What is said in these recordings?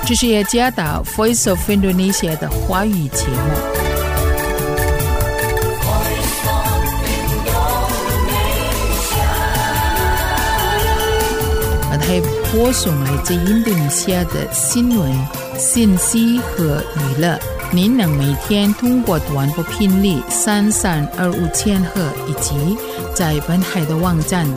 这是雅加达 Voice of Indonesia 的华语节目。还播送来自印度尼西亚的新闻、信息和娱乐。您能每天通过短波频率3325千赫以及在本海的网站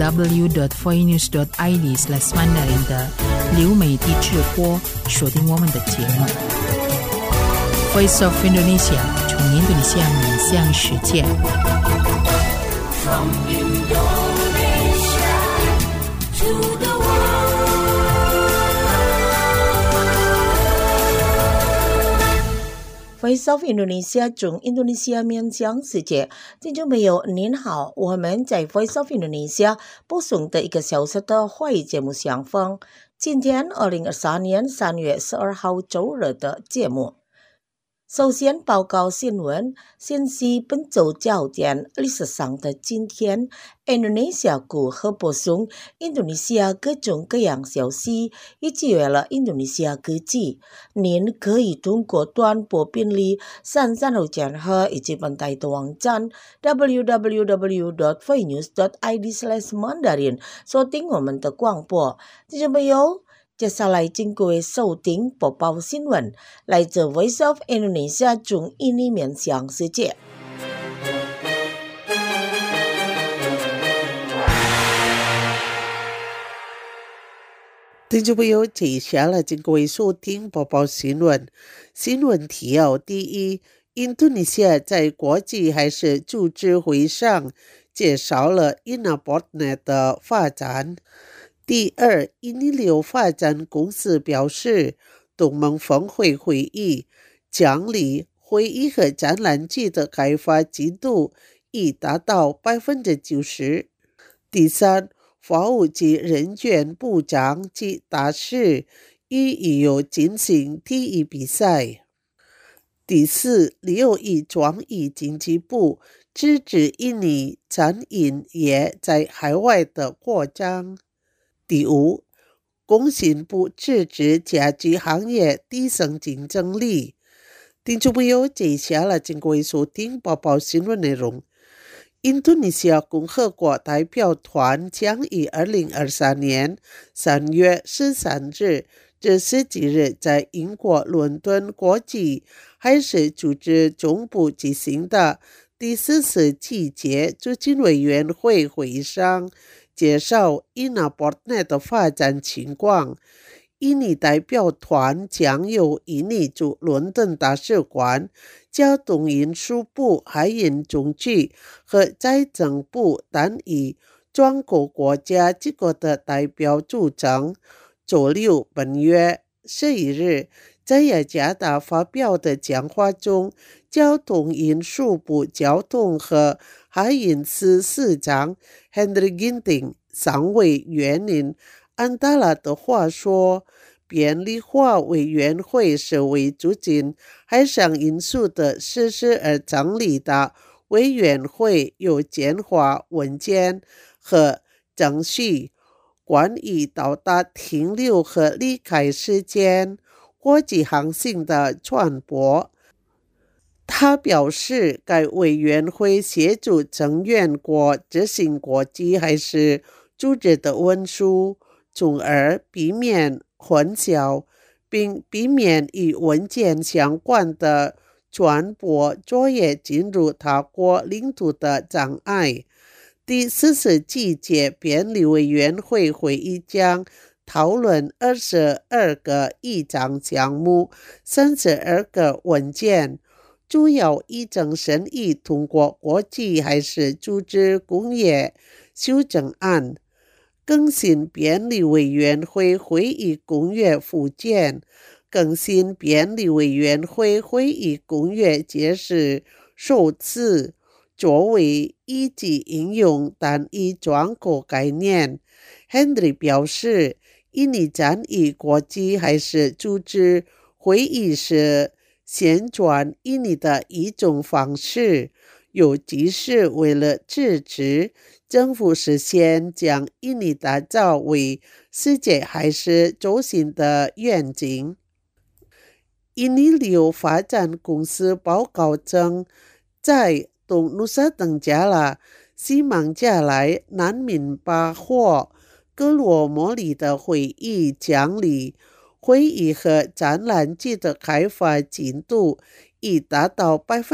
www.voinews.id/mandarin 的流媒体直播收听我们的节目。Voice of Indonesia 从印度尼西亚面向世界。From Indonesia to the Voice of Indonesia 从印度尼西亚面向世界，听众朋友您好，我们在 Voice of Indonesia 播送的1个小时的华语节目相逢。今天2023年3月12号周日的节目。首先报告新闻，信息本周焦点。历史上的今天，印度尼西亚谷和播送印度尼西亚各种各样消息，以及为了印度尼西亚科技。您可以通过短波频率3325千赫以及本台的网站 www.voinews.id/mandarin 收听我们的广播。听众朋友，接下来请各位收听播报新闻，来自 Voice of Indonesia 从印尼面向世界。 听众朋友，接下来请各位收听播报新闻。新闻提要：第一，印度尼西亚在国际海事组织会上介绍了 INA-BOTNET 的发展。第二，印尼流发展公司表示，东盟峰会会议奖励会议和展览机的开发进度已达到 90%。第三，法务及人权部长及大使已有进行体育比赛。第四，6亿创意经济部支持印尼餐饮业在海外的扩张。第五，工信部支持家具行业提升竞争力。听众朋友，接下来请各位收听播报新闻内容。印度尼西亚共和国代表团将于2023年3月13日至17日在英国伦敦国际海事组织总部举行的第40届促进委员会会议上介绍 INA-BOTNET 的发展情况。印尼代表团将由印尼驻伦敦大使馆、交通运输部、海运总局和财政部等以全国国家机构的代表组成。周六本月11日，在雅加达发表的讲话中，交通运输部交通和海运司司长 Henry Ginting 尚未援引安达拉的话说，便利化委员会是为促进海上运输的实施而成立的委员会，有简化文件和程序，关于到达停留和离开时间、国际航行的船舶。他表示，该委员会协助成员国执行国际海事组织的文书，从而避免混淆，并避免与文件相关的船舶作业进入他国领土的障碍。第40届编理委员会会议将讨论22个议程项目、32个文件，主要议程审议通过国际海事组织工业修正案，更新编理委员会会议公约附件，更新编理委员会会议公约解释首次作为一级应用单一窗口概念。Henry 表示，印尼参与国际海事组织会议是宣传印尼的一种方式，尤其是为了支持政府实现将印尼打造为世界海事中心的愿景。 印尼旅游发展公司报告称，在东努萨登加拉、西孟加莱、南闽巴霍、哥罗摩里的会议奖励、会议和展览季的开发进度已达到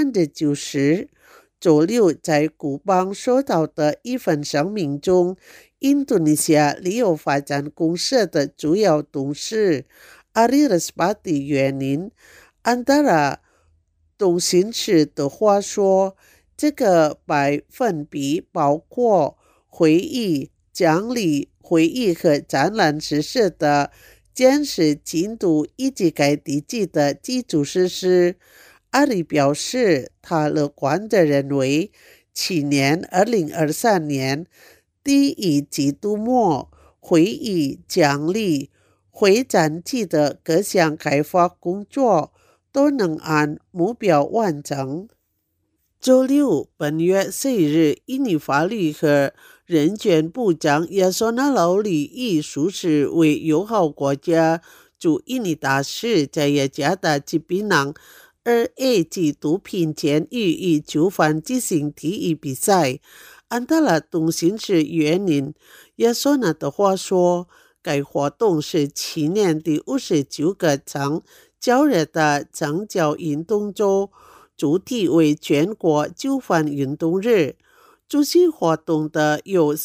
90%。周六在古邦收到的一份声明中，印度尼西亚旅游发展公社的主要董事阿里拉斯巴蒂约宁安达拉董行使的话说，这个百分比包括会议、奖励、会议和展览实施的监视进度以及该地区的基础设施。阿里表示，他乐观地认为，去年2023年第一季度末，会议、奖励、会展季的各项开发工作都能按目标完成。周六，本月4日，印尼法律和人权部长亚索纳劳里以属实为友好国家驻印尼大使在雅加达吉比囊2A 级毒品监狱与囚犯进行体育比赛。安达拉董行使约宁亚索纳的话说，该活动是去年第59个曾较热的政教运动中，主题为全国囚犯运动日。出席活动的有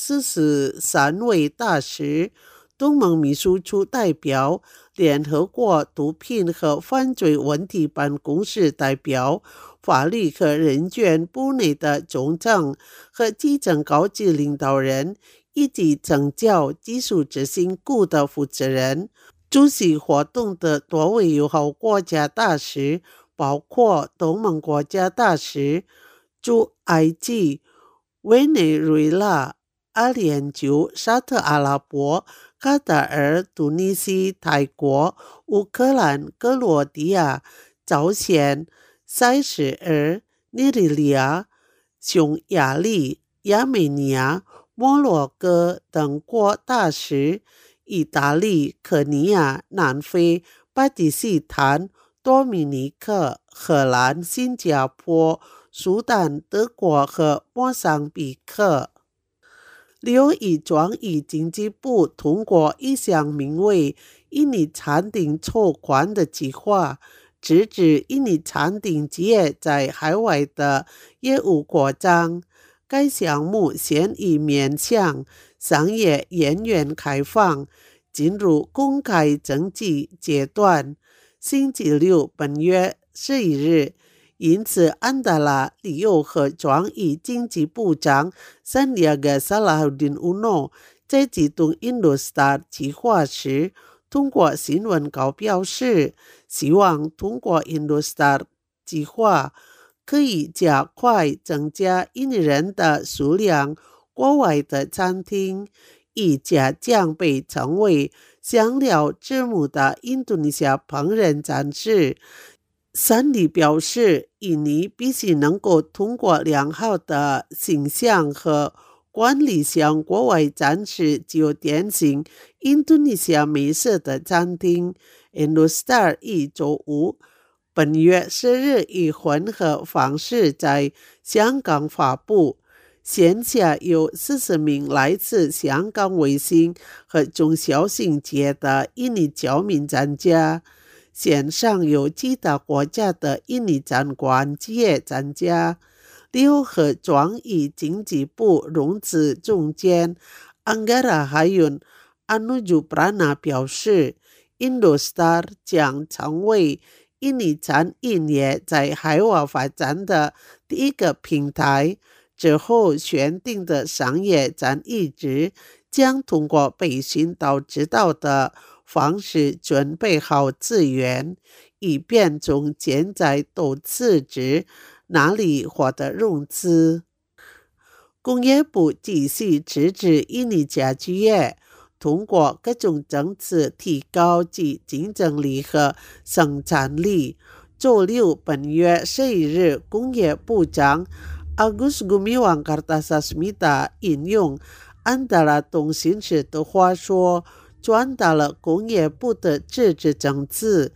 43位大使、东盟秘书处代表、联合国毒品和犯罪问题办公室代表、法律和人权部内的中层和基层高级领导人，以及政教技术执行部的负责人。出席活动的多位友好国家大使包括东盟国家大使驻埃及、委内瑞拉、阿联酋、沙特阿拉伯、卡塔尔、突尼西、泰国、乌克兰、哥罗迪亚、朝鲜、塞舌尔、尼日利亚、匈牙利、亚美尼亚、摩洛哥等国大使，意大利、肯尼亚、南非、巴基斯坦、多米尼克、荷兰、新加坡、苏丹、德国和莫桑比克。旅游与创意经济部通过一项名为印尼餐厅筹款的计划，支持印尼餐厅企业在海外的业务扩张。该项目现已面向商业人员开放，进入公开征集阶段。星期六，本月11日，因此安达拉旅游和创意经济部长桑利亚格萨拉胡丁乌诺在启动 Indostar 计划时，通过新闻稿表示，希望通过 Indostar 计划可以加快增加印尼人的数量。国外的餐厅一家将被称为香料之母的印度尼西亚烹饪展示。桑利表示，印尼必须能够通过良好的形象和管理向国外展示具有典型印度尼西亚美食的餐厅。Indostar 于周五本月10日以混合方式在香港发布，线下有40名来自香港卫星和中小型企业的印尼侨民参加，线上有其他国家的印尼参观企业参加。旅游和创意经济部融资总监安加拉哈云阿努朱布拉纳表示， Indostar 将成为印尼餐饮业在海外发展的第一个平台。之后选定的商业展一直将通过培训到指导的方式准备好资源，以便从现在到辞职哪里获得融资。工业部继续支持印尼家具业，通过各种政策提高其竞争力和生产力。周六，本月11日，工业部长Agus Gumiwang Kartasasmita 引用安达拉董行使的话说，传达了工业部的支持政策，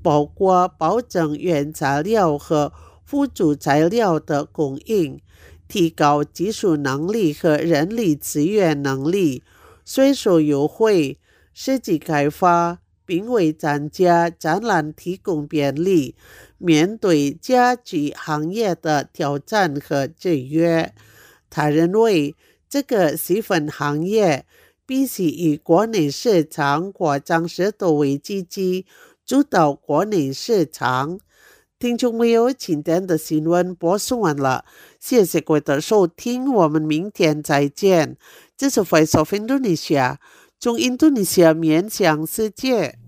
包括保证原材料和辅助材料的供应，提高技术能力和人力资源能力，税收优惠，设计开发，并为参加展览提供便利。面对家具行业的挑战和制约，他认为这个细分行业必须以国内市场扩张势头为积极，主导国内市场。听众朋友，今天的新闻播送完了，谢谢各位的收听，我们明天再见。这是 Voice of Indonesia， 从印度尼西亚面向世界。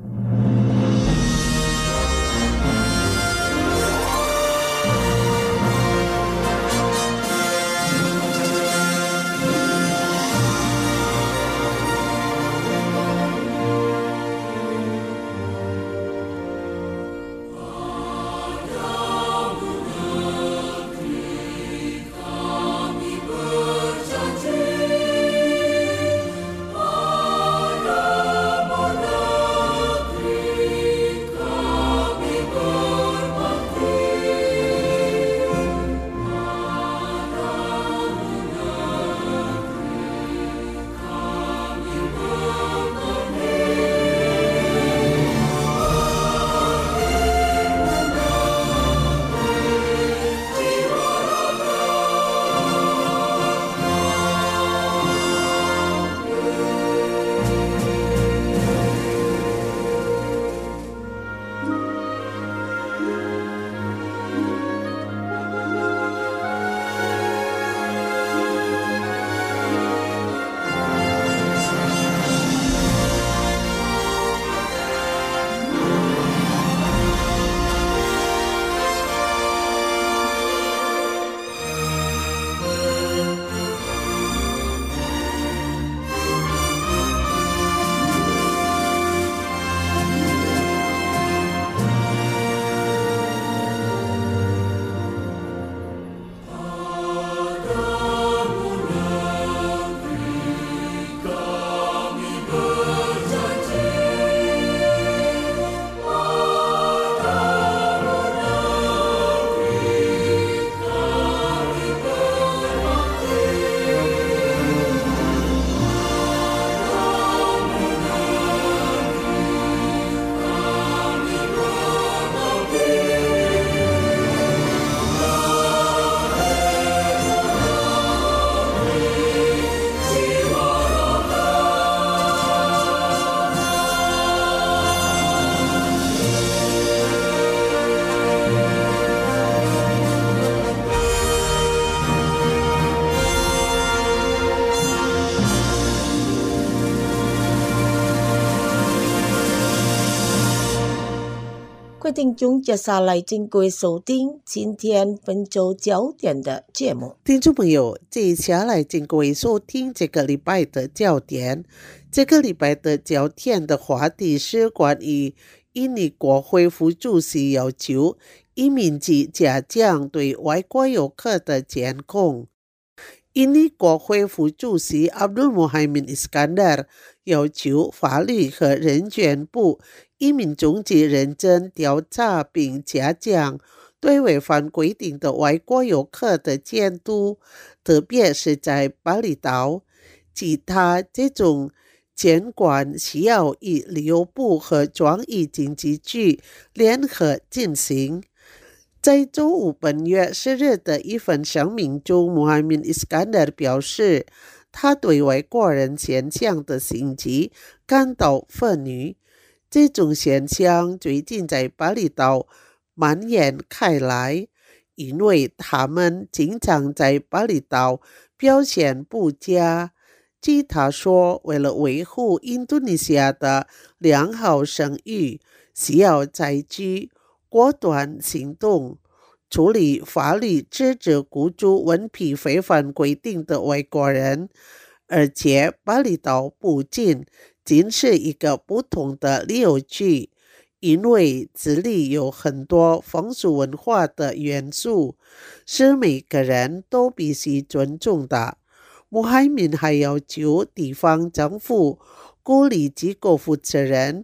各位听众，接下来请各位收听今天本周焦点的节目。 听众朋友，接下来请各位收听这个礼拜的焦点。这个礼拜的焦点的话题是关于印尼国会副主席要求移民局加强对外国游客的监控。印尼国会副主席 Abdul Muhaimin Iskandar 要求法律和人权部移民中介认真调查并加强对违反规定的外国游客的监督，特别是在巴厘岛。其他这种监管需要与旅游部和转移经济局联合进行。在周五本月10日的一份声明中，穆罕敏伊斯坎德表示，他对外国人现象的兴起感到愤怒。这种现象最近在巴厘岛蔓延开来，因为他们经常在巴厘岛表现不佳。据他说，为了维护印度尼西亚的良好声誉，需要采取果断行动，处理法律制止雇主文凭违反规定的外国人。而且巴厘岛不仅是一个不同的旅游区，因为这里有很多风俗文化的元素，是每个人都必须尊重的。穆罕敏还要求地方政府鼓励机构负责人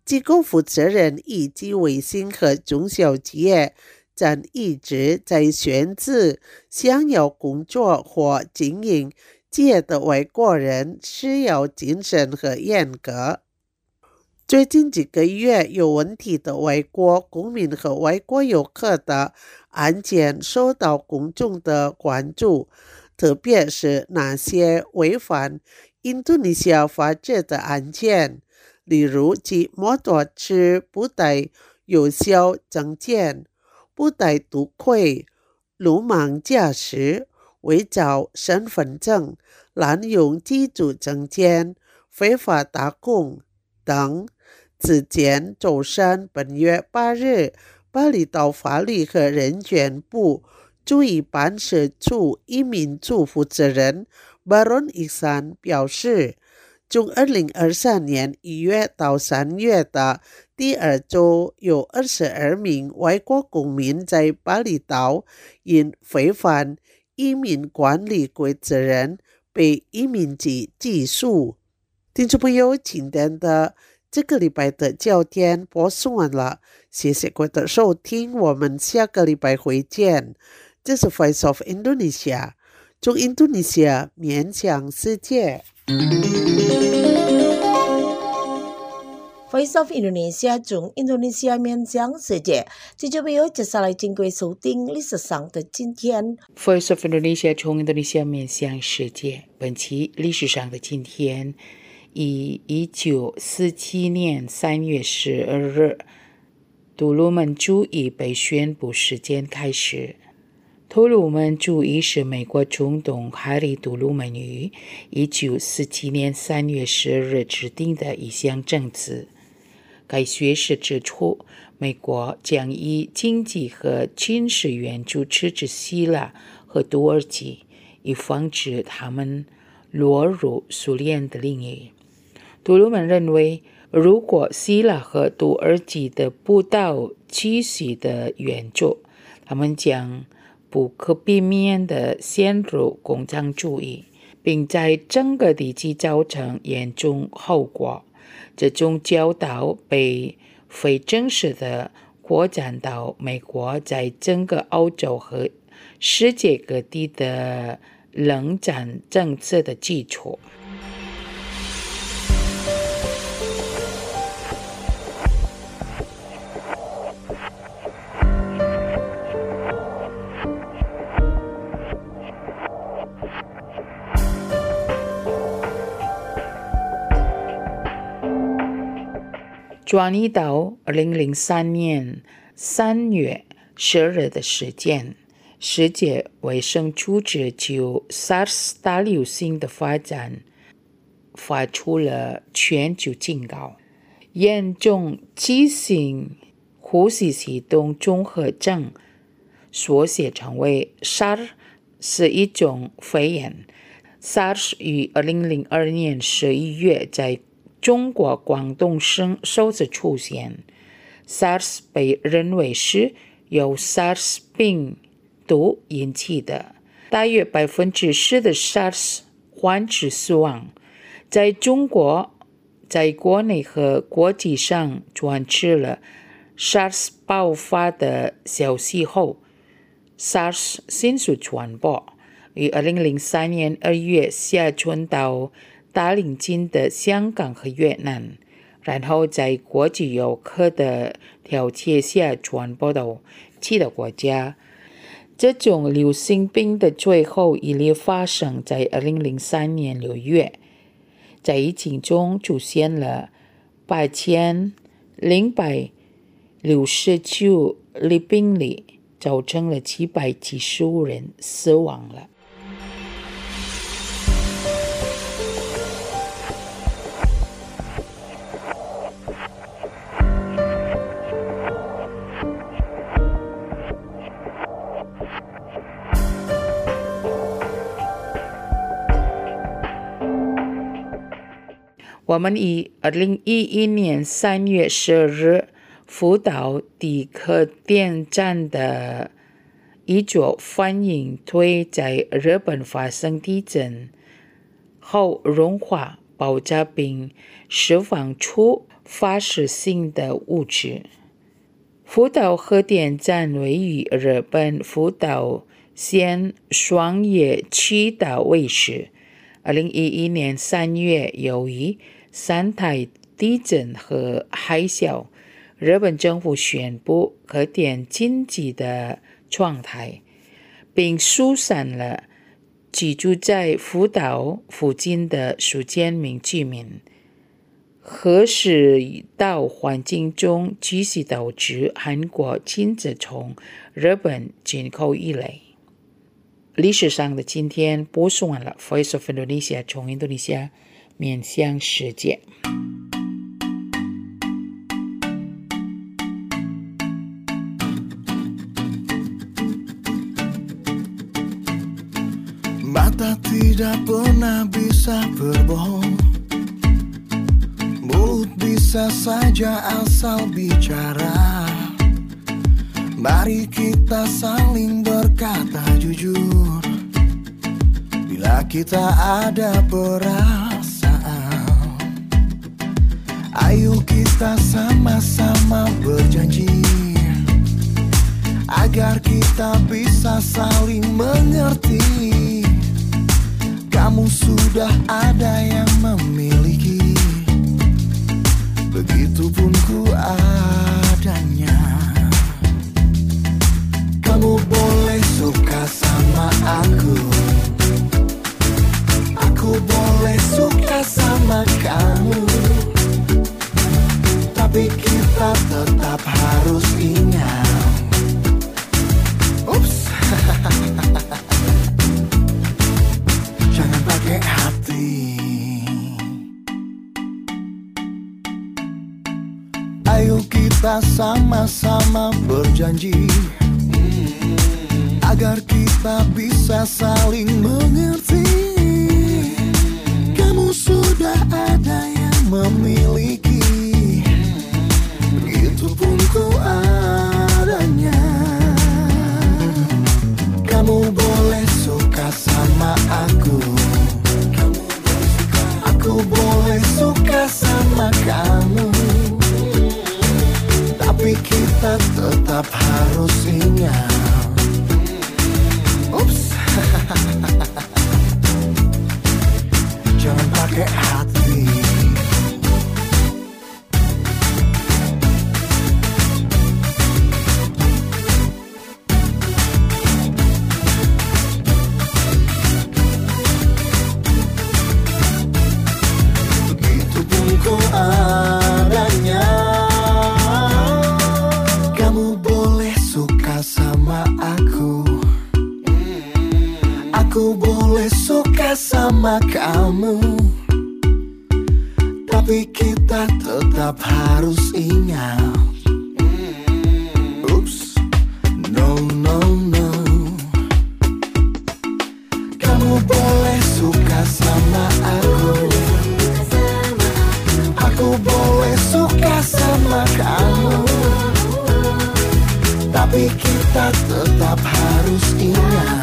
机构负责人以及微型和中小企业正一直在选择想要工作或经营界的外国人需要谨慎和严格。最近几个月有问题的外国公民和外国游客的案件受到公众的关注，特别是那些违反印度尼西亚法治的案件，例如骑摩托车不带有效证件、不带头盔、鲁莽驾驶、伪造身份证、滥用居住证件、非法打工等。此前周三本月8日，巴厘岛法律和人权部驻伊办事处移民处负责人 Baron Ihsan 表示，从2023年1月到3月的第二周，有22名外国公民在巴厘岛因违反移民管理规则被移民局起诉。听众朋友，今天的这个礼拜的焦点播送完了，谢谢各位的收听，我们下个礼拜会见。这是 Voice of Indonesia， 从印度尼西亚面向世界。 Voice of Indonesia 从印度尼西亚面向世界，这就没有接下来经过收听历史上的今天。 Voice of Indonesia 从印度尼西亚面向世界，本期历史上的今天。以1947年3月12日，杜鲁门主义被宣布时间开始。杜鲁门主义是美国总统哈里·杜鲁门于1947年3月10日制定的一项政策。该学士指出，美国将以经济和军事援助支持希腊和土耳其，以防止他们落入苏联的领域。杜鲁门认为，如果希腊和土耳其得不到继续的援助，他们将不可避免地陷入共产主义，并在整个地区造成严重后果。这种教导被非正式地扩展到美国在整个欧洲和世界各地的冷战政策的基础。转移到2003年3月10日的时间，世界卫生组织就 SARS 大流行的发展发出了全球警告。严重急性呼吸系统综合症，缩写成为 SARS， 是一种肺炎。SARS 于2002年11月在中国广东省首次出现。 SARS 被认为是由 SARS 病毒引起的，大约10%的 SARS 患者死亡。在中国，在国内和国际上传出了 SARS 爆发的消息后， SARS 迅速传播，于2003年2月下传到大邻近的香港和越南，然后在国际游客的调节下传播到其他国家。这种流行病的最后一例发生在2003年6月，在疫情中出现了8069例病例，造成了775人死亡了。我们以2011年3月10日福岛第核电站的一座反应堆在日本发生地震后融化爆炸并释放出发射性的物质。福岛核电站位于日本福岛县双叶七岛卫视。2011年3月，由于三台地震和海啸，日本政府宣布核电紧急的状态，并疏散了居住在福岛附近的数千名居民。核试岛环境中继续导致韩国禁止从日本进口一类。历史上的今天播送完了 Voice of Indonesia 从印度尼西亚面向世界。 Mata tidak pernah bisa berbohong, mulut bisa saja asal bicara. Mari kita saling berkata jujur, bila kita ada perasaan. Ayo kita sama-sama berjanji, agar kita bisa saling mengerti. Kamu sudah ada yang memiliki, begitupun ku adanya. Kamu boleh suka sama aku, aku boleh suka sama kamu, tapi kita tetap harus ingat. Ups. Jangan pakai hati. Ayo kita sama-sama berjanji, agar kita bisa saling mengerti. Kamu sudah ada yang memiliki, begitupun ku adanya. Kamu boleh suka sama aku, aku boleh suka sama kamu, tapi kita tetap harus ingat. Ups. Jangan pakai hati. Begitupun ku adanya. Kamu boleh suka sama aku, aku boleh suka sama kamu, tapi kita tetap harus ingat. Oops, no, no, no. Kamu boleh suka sama aku boleh suka sama kamu, tapi kita tetap harus ingat.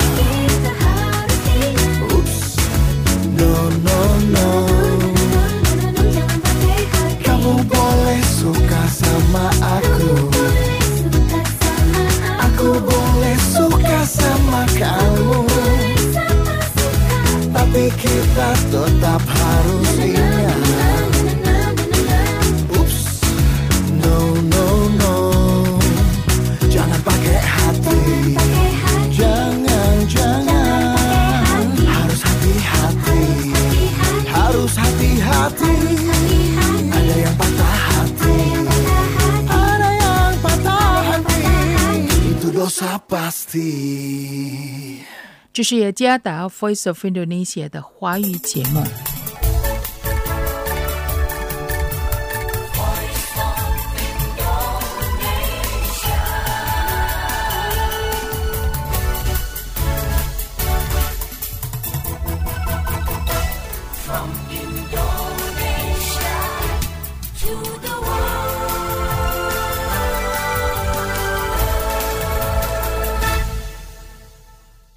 No, no, no. Kamu boleh suka sama aku boleh suka sama kamu, tapi kita tetap harus ingat. Ups, no, no, no. Jangan pakai hati, jangan, harus hati-hati, harus hati-hati. Ada yang patah hati, ada yang patah hati, itu dosa pasti. 这是雅加达 Voice of Indonesia 的华语节目。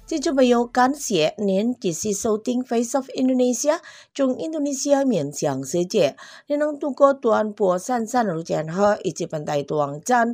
听众朋友，感谢您继续收听 Face of Indonesia 中印度尼西亚面向世界。您能通过短波33路线和以及本台的网站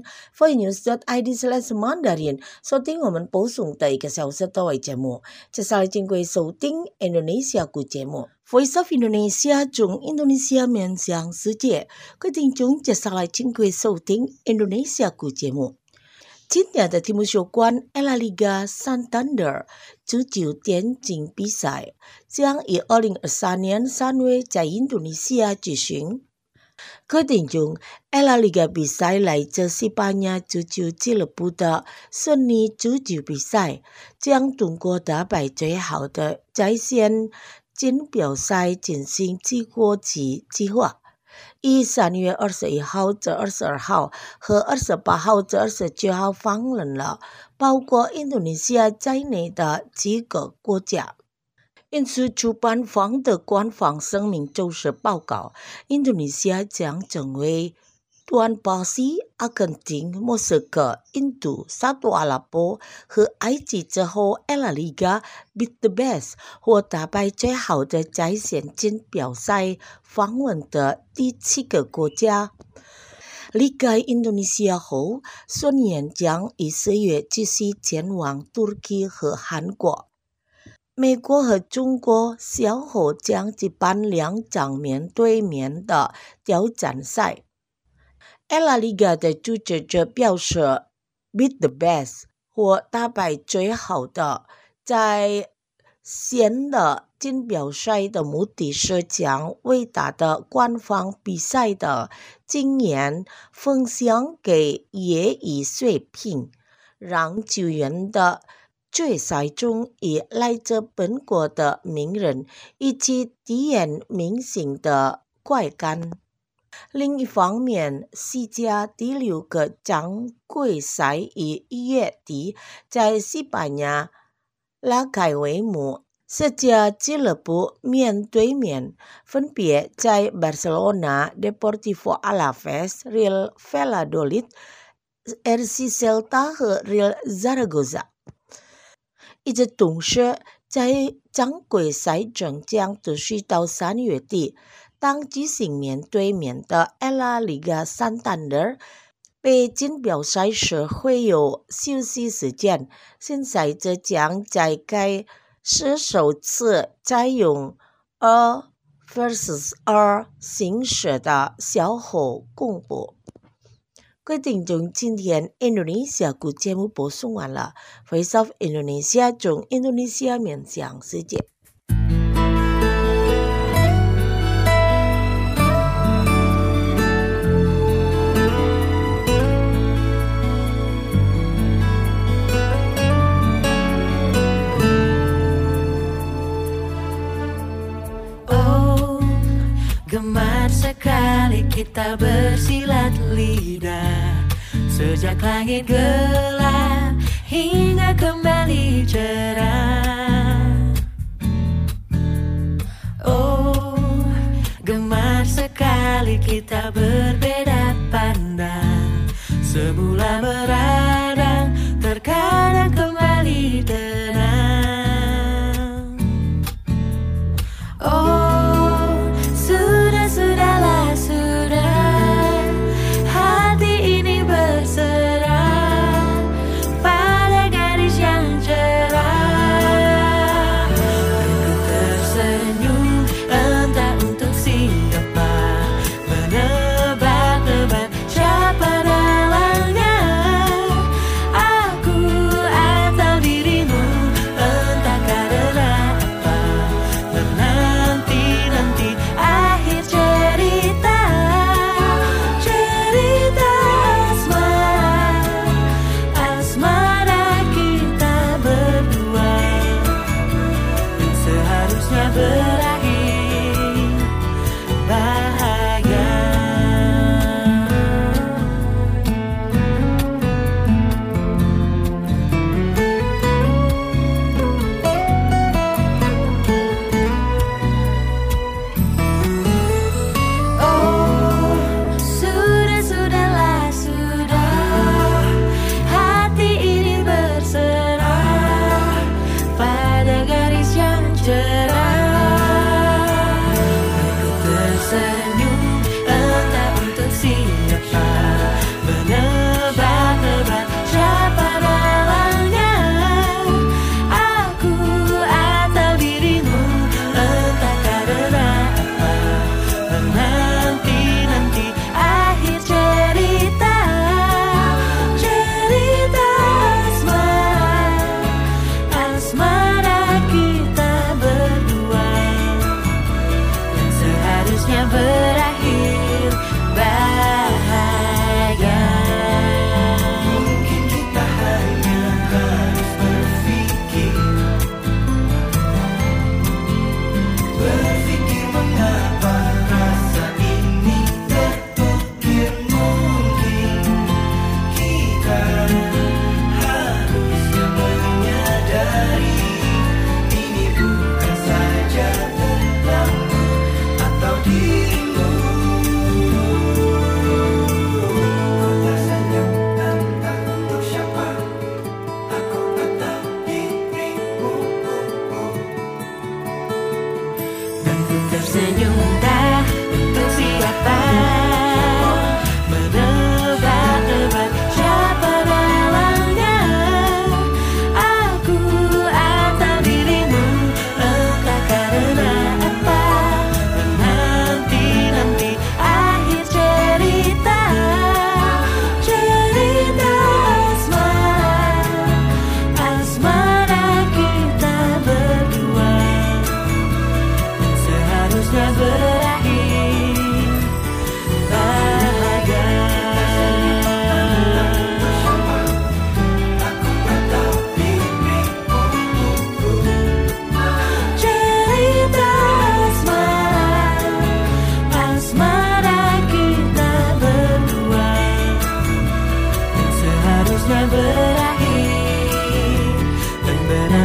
forenews.id/Mandarin 收听我们播送的1个小时的节目。接下来请各位收听 Indonesia 古节目 Voice of Indonesia 中印度尼西亚面向世界。各位听众，接下来请各位收听 Indonesia 古节目。今天的题目有关 Ella Liga Santander 足球电竞比赛，将于2023年3月在印度尼西亚举行。各位听众 ，Ella Liga 比赛来自西班牙足球俱乐部的顺利足球比赛，将通过打败最好的在线锦标赛进行季国际计划。于3月21号至22号和28号至29号访问了包括印度尼西亚在内的几个国家。因此，主办方的官方声明就是报告，印度尼西亚将成为tuan pasti阿根廷、墨西哥、印度、沙特阿拉伯和埃及之后 Ella Liga Beat the Best 或打败最好的在线锦标赛访问的第7个国家。离开印度尼西亚后，顺延将于4月继续前往土耳其和韩国。美国和中国稍后将举办2场面对面的挑战赛。Ella Liga 的主持者表示 ，Beat the Best 或打败最好的在线的锦标赛的目的是将伟大的官方比赛的经验分享给业余水平，让球员的决赛中以来自本国的名人以及体验明星的快感。另一方面，西甲第6个常规赛于1月底在西班牙拉开帷幕，4家俱乐部面对面，分别在 Barcelona、Deportivo Alaves、Real Valladolid、RC Celta 和 Real Zaragoza。与此同时，在常规赛中将持续到3月底，当举行面对面的 Ella Liga Santander 被锦标赛时会有休息时间。现在这将在该是首次采用2 versus 2形式的小后公布。各位听众，今天印度尼西亚古节目播送完了 Voice of Indonesia 中印度尼西亚面向世界。 Gemar sekali kita bersilat lidah sejak langit gelap hingga kembali cerah. Oh, gemar sekali kita berbeda pandang, semula meradang, terkadang kembali tenang. Oh,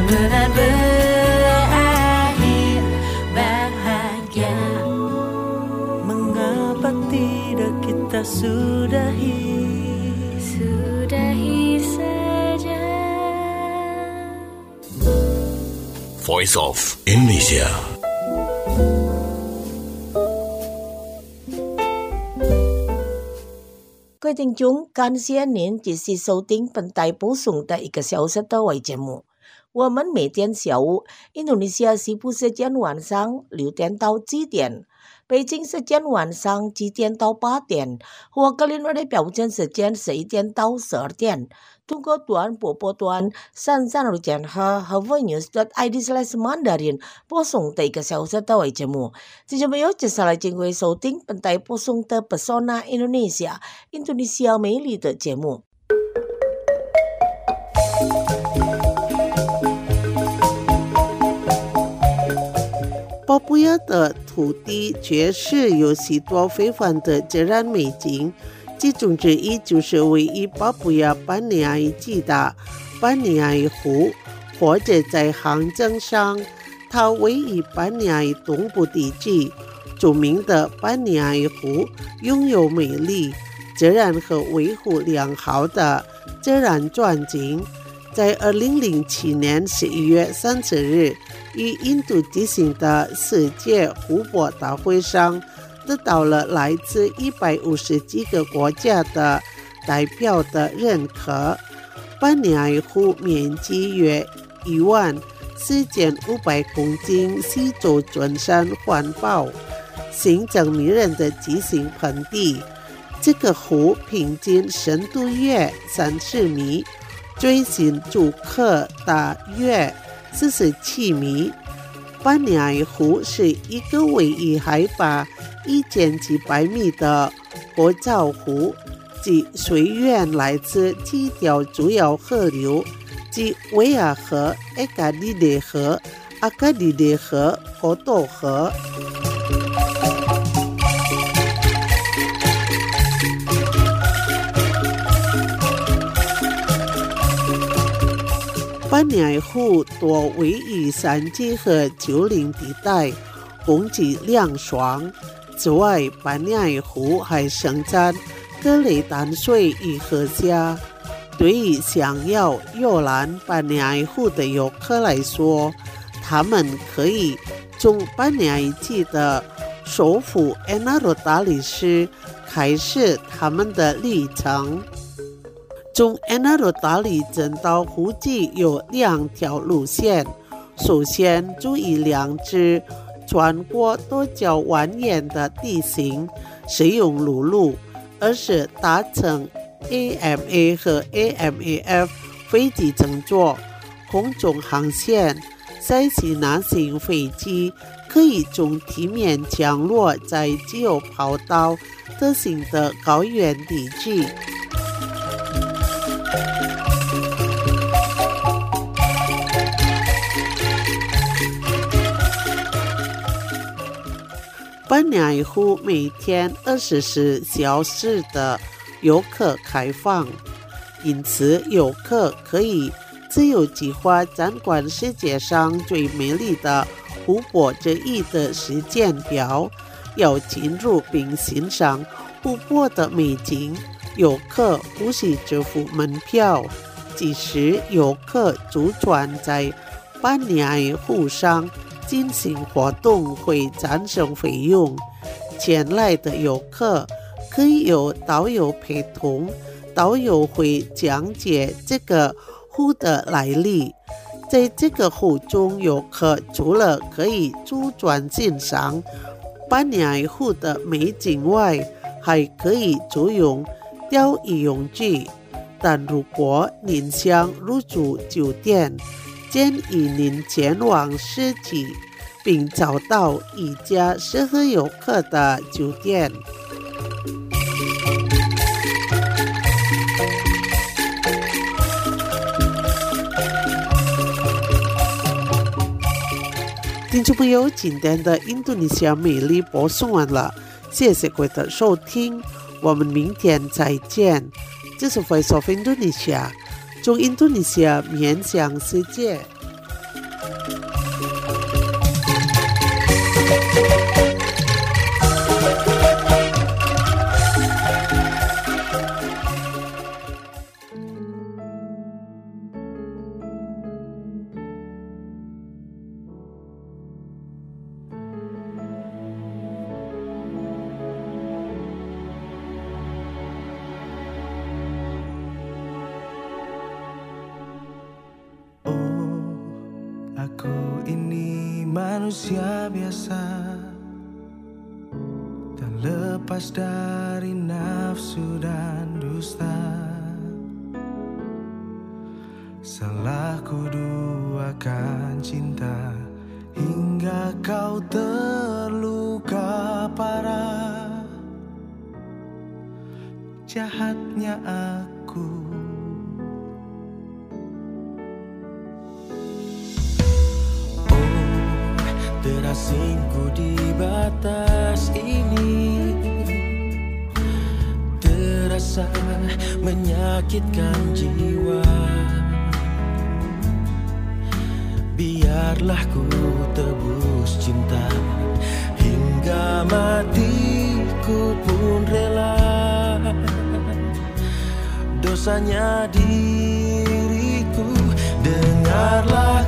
benar berakhir bahagia. Mengapa tidak kita sudahi saja. Voice of Indonesia. 各位听众，感谢您继续收听本台播送的1个小时的微节目。我们每天下午，印度尼西亚西部时间晚上6点到7点，北京时间晚上7点到8点，和格林威治标准时间11点到12点。通过短波波段33.6和 voinews.id/Mandarin 播送的1个小时的微节目。听众朋友，接下来请各位收听本台播送的 Pesona Indonesia 印度尼西亚美丽的节目。 巴布亚的土地确实有许多非凡的自然美景，其中之一就是位于巴布亚班尼亚基的班尼亚湖，或者在航正上，它位于班尼亚东部地区。著名的班尼亚湖拥有美丽、自然和维护良好的自然环境。在2007年11月30日于印度举行的世界湖泊大会上，得到了来自150几个国家的代表的认可。班尼亚湖面积约14500公斤，四周全山环抱，形成迷人的巨型盆地。这个湖平均深度约30米，最深处可达约47米。班尼亚湖是一个位于海拔1700米的国造湖，其水源来自几条主要河流，即维亚河、埃加利列河、阿卡利列河、波多河。班尼亚湖多位于山区和丘陵地带，供给凉爽。此外，班尼亚湖还生产各类淡水与河虾。对于想要游览班尼亚湖的游客来说，他们可以从班尼亚基的首府埃纳罗达里市开始他们的旅程。从埃纳罗达里镇到湖际有2条路线，首先注意2支穿过多角蜿蜒的地形，使用陆路，而是搭乘 AMA 和 AMAF 飞机乘坐空中航线。塞西纳型飞机可以从地面降落在具有跑道特性的高原地区。班尼亚湖每天24小时的游客开放，因此游客可以自由计划参观世界上最美丽的湖泊之一的时间表。要进入并欣赏湖泊的美景，游客不需支付门票，即使游客租船在班尼亚湖上进行活动会产生费用。前来的游客可以有导游陪同，导游会讲解这个湖的来历。在这个湖中，游客除了可以租船欣赏班尼亚湖的美景外，还可以租用钓鱼用具。但如果您想入住酒店，建议您前往市区并找到一家适合游客的酒店。听众朋友，今天的印度尼西亚美丽播送完了，谢谢各位的收听，我们明天再见。这是 Voice of Indonesia， 从印度尼西亚面向世界。 Aku ini manusia biasa, tak lepas dari nafsu dan dusta. Salahku duakan cinta hingga kau terluka parah. Jahatnya aku, terasingku di batas ini, terasa menyakitkan jiwa. Biarlah ku tebus cinta hingga matiku pun rela. Dosanya diriku, dengarlah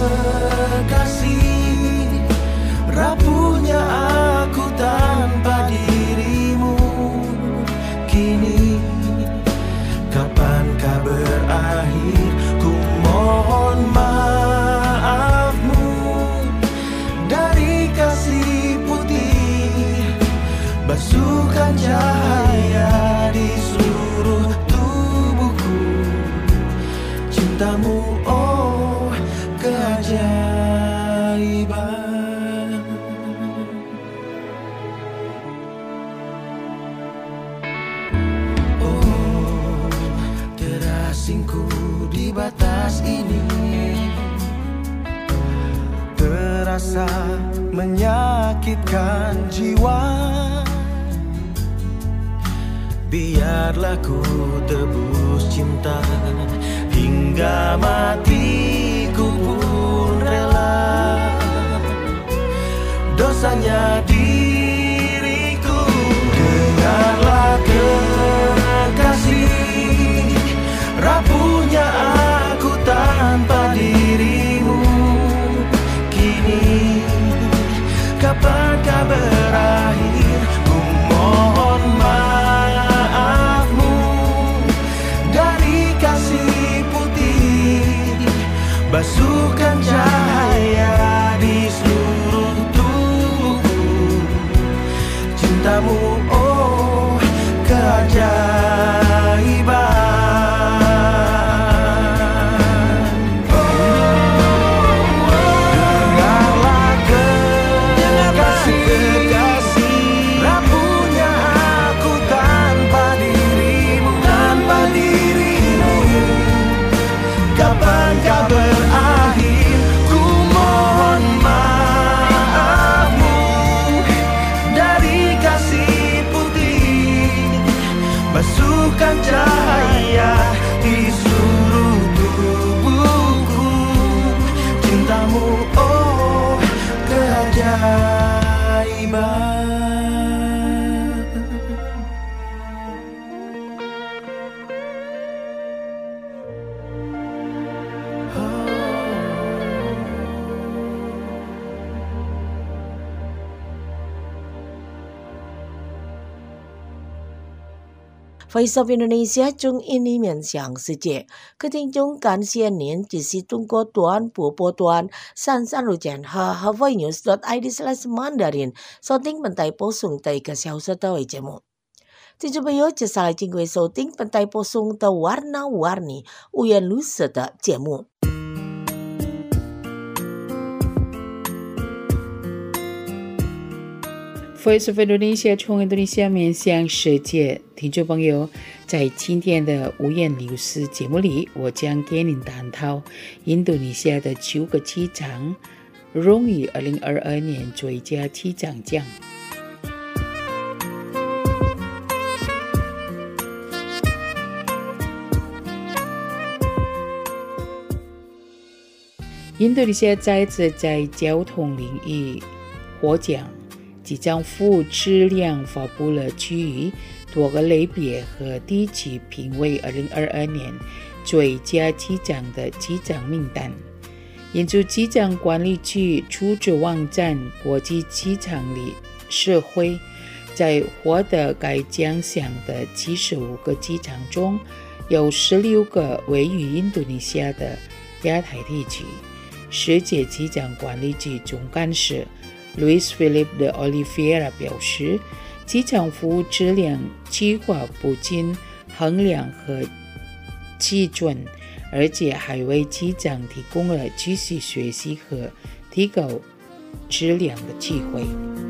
kekasih, rapuhnya aku tanpa dirimu. Kini kapankah berakhir? Ku mohon maafmu. Dari kasih putih basuhkan cahaya di seluruh tubuhku. Cintamu, oh keajaiban. Oh, terasingku di batas ini, terasa menyakitkan jiwa. Biarlah ku tebus cinta hingga matiku pun rela. Dosanya diriku, dengarlah kekasih, rapuhnya aku tanpa dirimu. Kini kapankah berakhir? Ku mohon maafmu. Dari kasih putih basuhkan cahaya di seluruh tubuhku. Cintamu, oh keajaiban. Kapankah berakhir? Ku mohon maafmu. Dari kasih putih basuhkan cahaya di seluruh tubuhku. Cintamu, oh keajaiban. Voice of Indonesia 中印尼面向世界，各听众感谢您支持中国短波段33日和 hawaiinews.id/Mandarin 收听本台播送的1个小时的节目。听众朋友，接下来请各位收听本台播送的 Warna-Warni 五颜六色的节目。 Voice of Indonesia 从印度尼西亚面向世界，听众朋友，在今天的五颜六色节目里，我将给您探讨印度尼西亚的9个机长荣誉2022年最佳机长奖。 印度尼西亚再次在交通领域获奖，机长服务质量发布了基于多个类别和地区评为2022年最佳机长的机长名单。印度机长管理局组织网站国际机场理事会在获得该奖项的75个机场中，有16个位于印度尼西亚的亚太地区。世界机长管理局总干事 Luis Felipe de Oliveira 表示，机场服务质量计划不仅衡量和基准，而且还为机长提供了继续学习和提高质量的机会。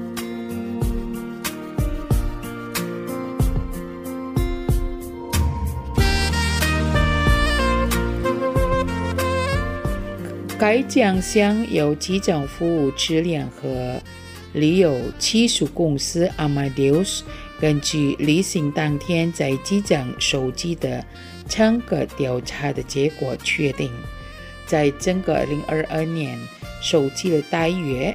该奖项由机长服务质量和旅游技术公司 Amadeus 根据例行当天在机长收集的乘客调查的结果确定，在整个2022年收集了大约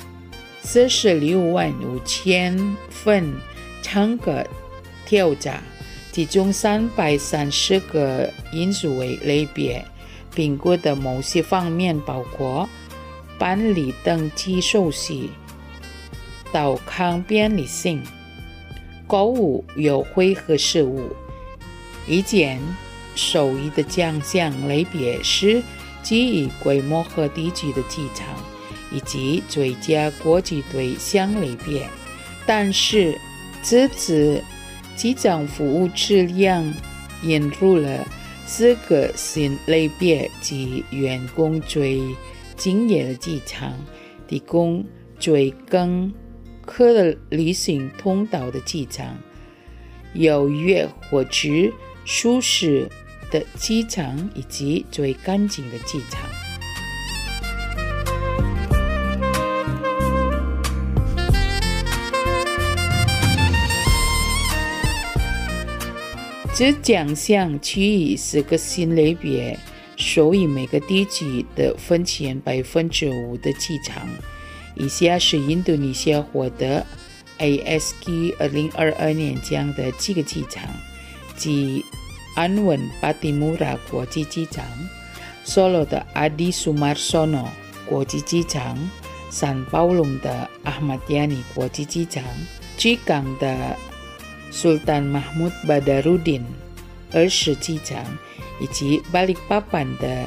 465000份乘客调查，其中330个因素为类别。评估的某些方面包括办理登记手续、到康便利性、购物优惠和事务。以前受益的奖项类别是基于规模和地区的机场，以及最佳国际对象类别。但是这次机长服务质量引入了4个新类别，即员工最敬业的机场、提供最更可的旅行通道的机场、优越或质舒适的机场，以及最干净的机场。这奖项基于4个新类别，授予每个地区的分钱5%的机场。以下是印度尼西亚获得 ASQ 2022年奖的几个机场，即安文巴蒂穆拉国际机场、Solo 的阿迪苏马索诺国际机场、San Paulung 的阿马蒂亚尼国际机场、居港的Sultan Mahmud Badarudin 20机场，以及Balikpapan 的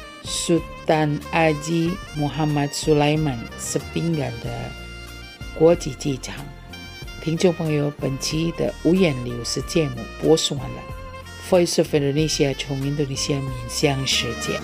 Sultan Haji Muhammad Sulaiman Sepinggan 的国际机场。听众朋友，本期的五言流失节目播送完了。Voice of Indonesia 从印度尼西亚面向世界。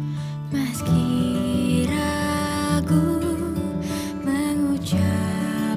Meski ragu mengucap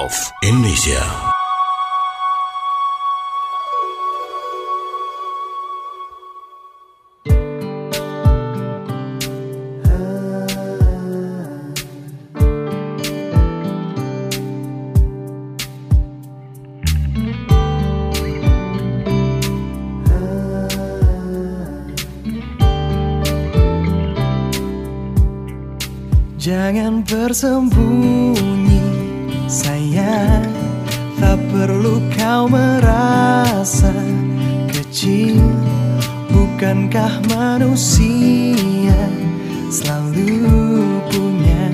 of Indonesia. Jangan bersembunyi sayang, tak perlu kau merasa kecil. Bukankah manusia selalu punya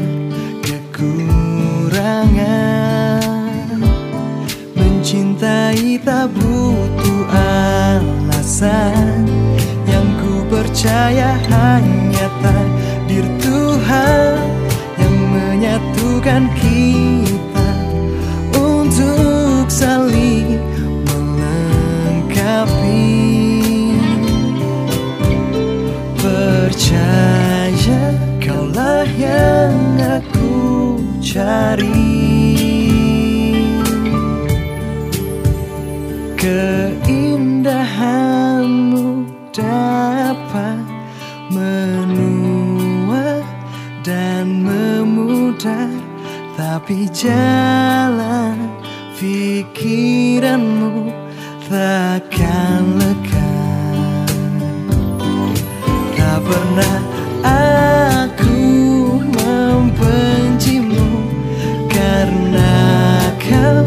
kekurangan? Mencintai tak butuh alasan, yang ku percaya hanya takdir Tuhan menyatukan kita untuk saling melengkapi. Percaya kaulah yang aku cari. Keindahanmu dapat menua dan memudar, tapi jalan pikiranmu takkan lega. Tak pernah aku membencimu karena kau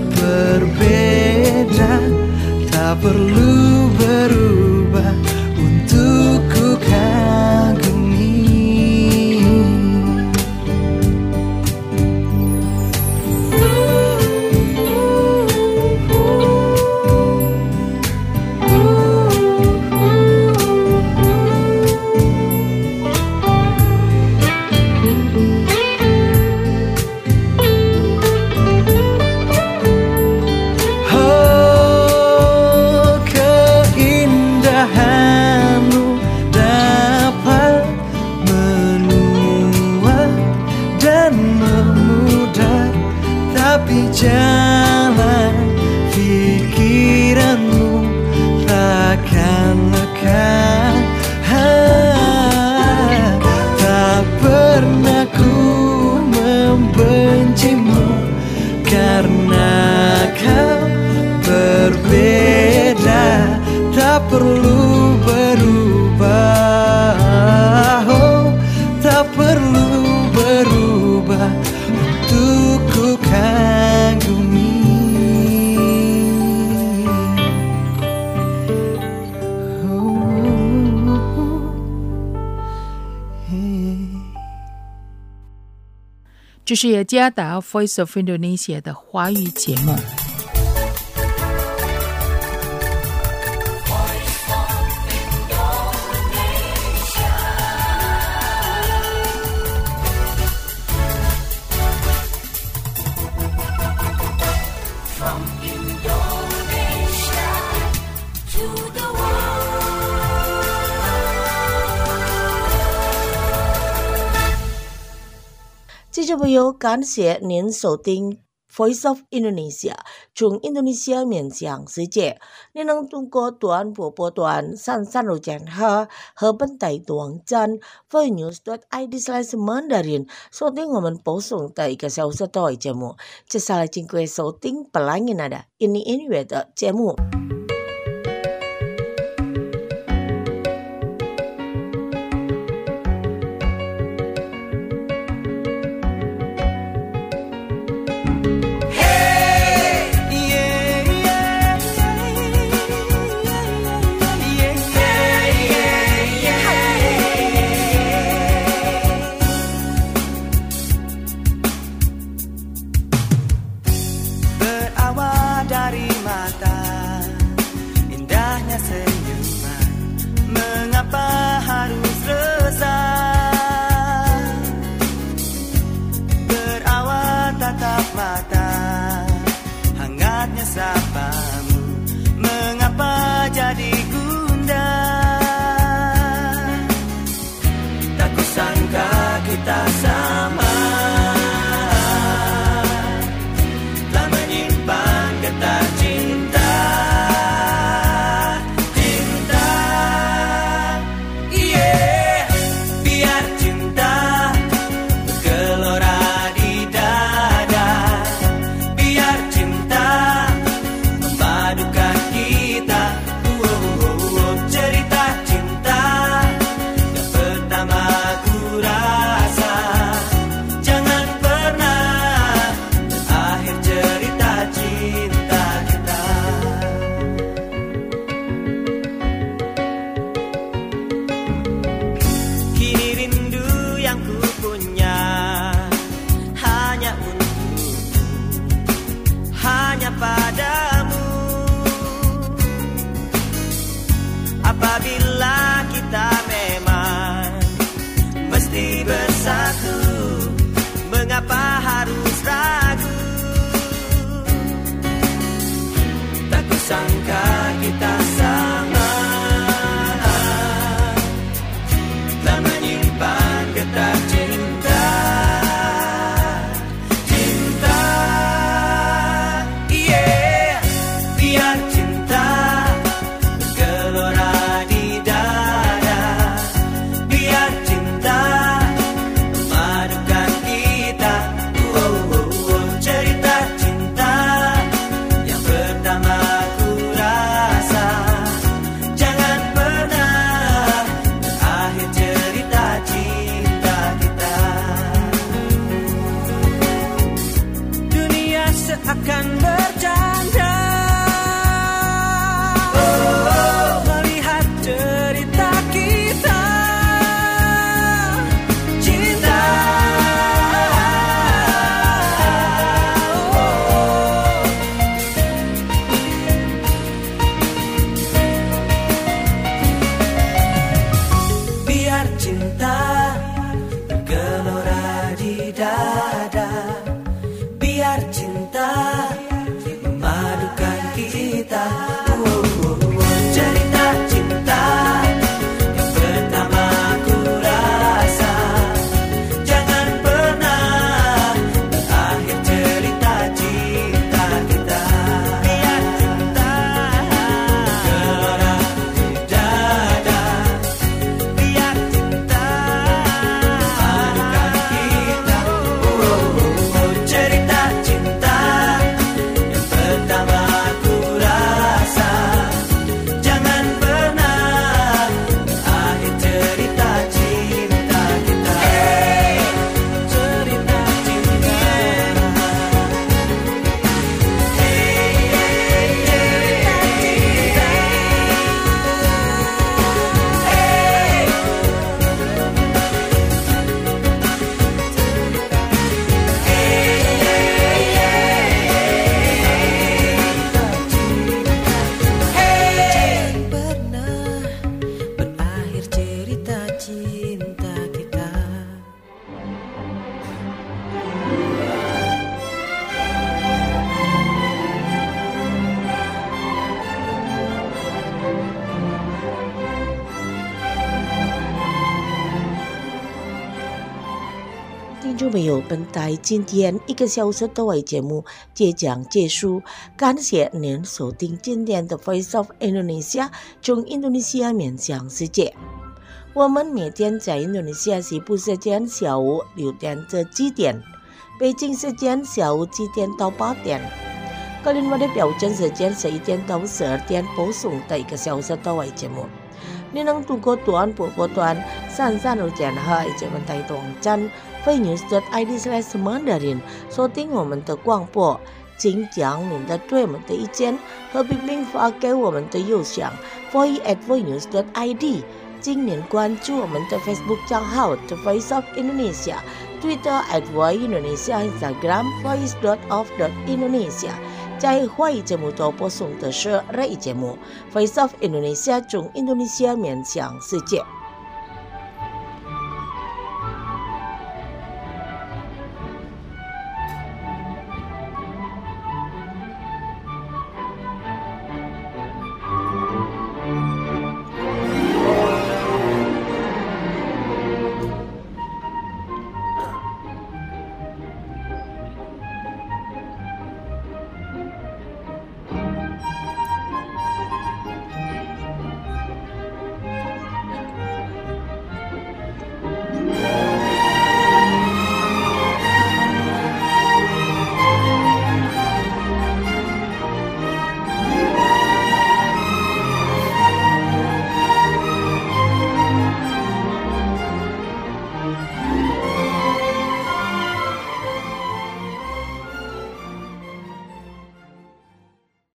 berbeda. Tak perlu berubah untuk ku kagumi. Jalan pikiranmu takkan lega. Tak pernah ku membencimu karena kau berbeda. Tak perlu berubah, oh, tak perlu berubah untuk ku kagumi. Hey. 这是雅加达 Voice of Indonesia 的华语节目。 听众朋友，感谢您收听 Voice of Indonesia 从印度尼西亚面向世界。您能通过短波段33路线和本地的网站 voinews.id/Mandarin 收听我们播送的1个小时的节目。接下来请各位收听本来音的印尼音乐的节目。 Berawal dari mata bercanda melihat cerita kita cinta. Biar cinta gelora di dada, biar cinta memadukan kita. Cerita cinta yang pertama ku rasa, jangan pernah berakhir cerita cinta kita. Biar cinta gelora di dada, biar cinta memadukan kita. Cerita cinta yang pertama ku rasa, jangan pernah berakhir cerita cinta kita. Cerita cinta. Pernah berakhir cerita cinta kita. 听众朋友，本台今天1个小时的微节目即将结束，感谢您收听今天的 Voice of Indonesia 从印度尼西亚面向世界。我们每天在印度尼西亚西部时间下午6点至7点，北京时间下午7点到8点。格林威治标准时间11点到12点播送的1个小时的微节目。您能通过短波波段33.2赫以及本台的网站 voinews.id/Mandarin 收听我们的广播。请将您的对我们的意见和批评发给我们的邮箱 voi@voinews.id。请您关注我们的 Facebook 账号 The Voice of Indonesia， Twitter @voindonesia，Instagram voice.of.indonesia。在华语节目中播送的是日语节目 Voice of Indonesia 从印度尼西亚面向世界。